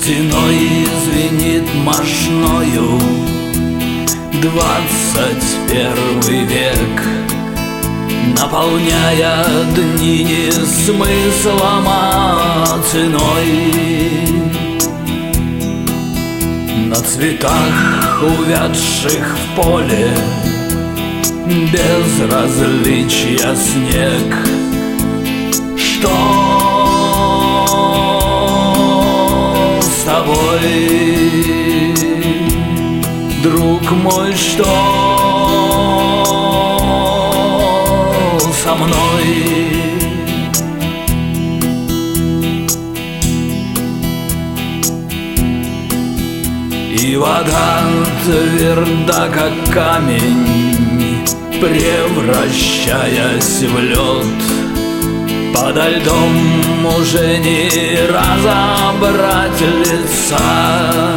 стеной звенит мощною 21 век, наполняя дни не смыслом, а ценой. На цветах, увядших в поле, безразличия снег. Что с тобой, друг мой, что со мной? И вода тверда, как камень, превращаясь в лед. Подо льдом уже не разобрать лица.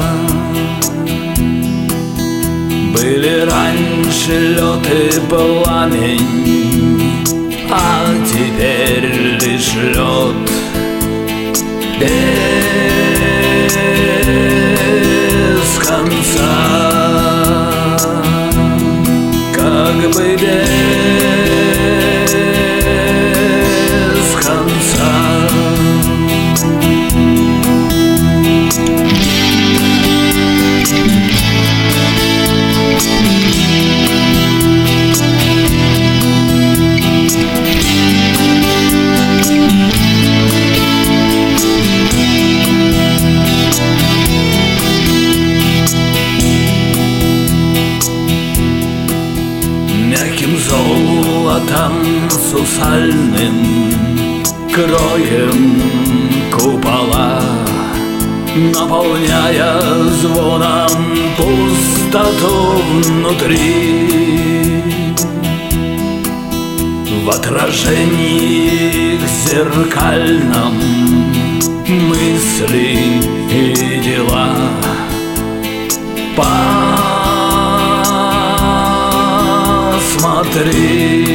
Были раньше лед и пламень, а теперь лишь лед. Без конца, как бы без конца. Мягким золотом сусальным кроем купола, наполняя звоном пустоту внутри. В отражении их зеркальном мысли и дела. Посмотри,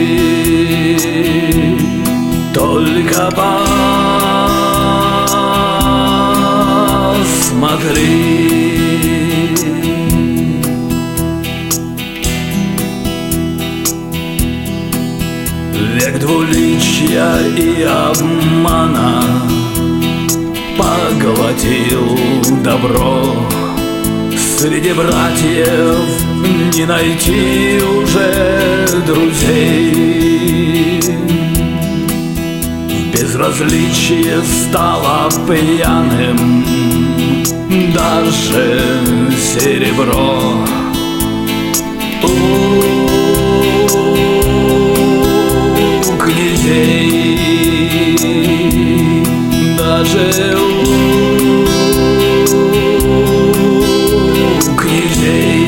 только посмотри. Век двуличия и обмана поглотил добро. Среди братьев не найти уже друзей. Безразличие стало пьяным, даже серебро. У князей, даже у князей.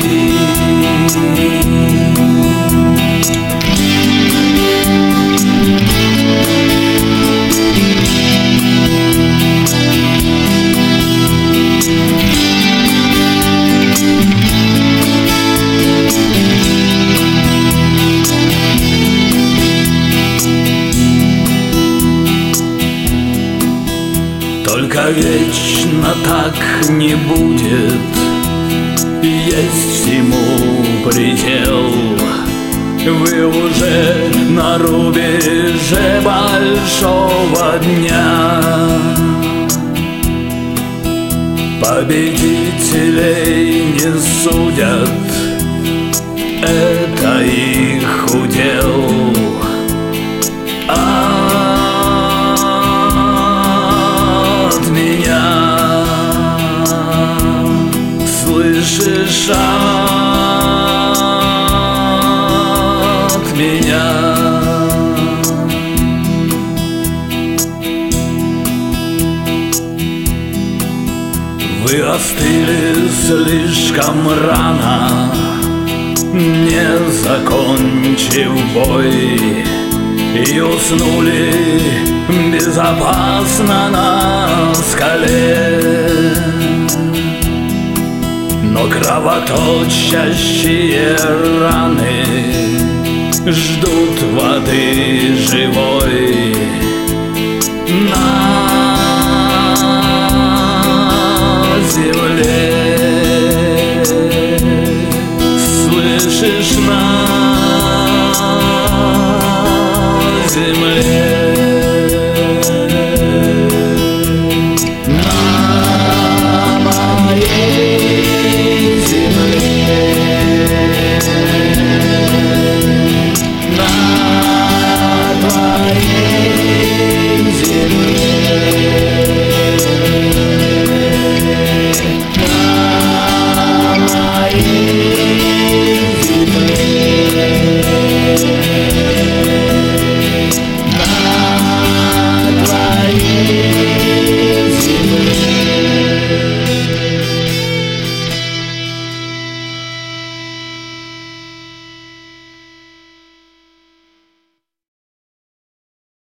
Только вечно так не будет, есть всему предел. Вы уже на рубеже большого дня. Победителей не судят, это их удел. От меня, слышишь, от меня. Вы остыли слишком рано, не закончив бой, и уснули безопасно на скале. Но кровоточащие раны ждут воды живой. На земле.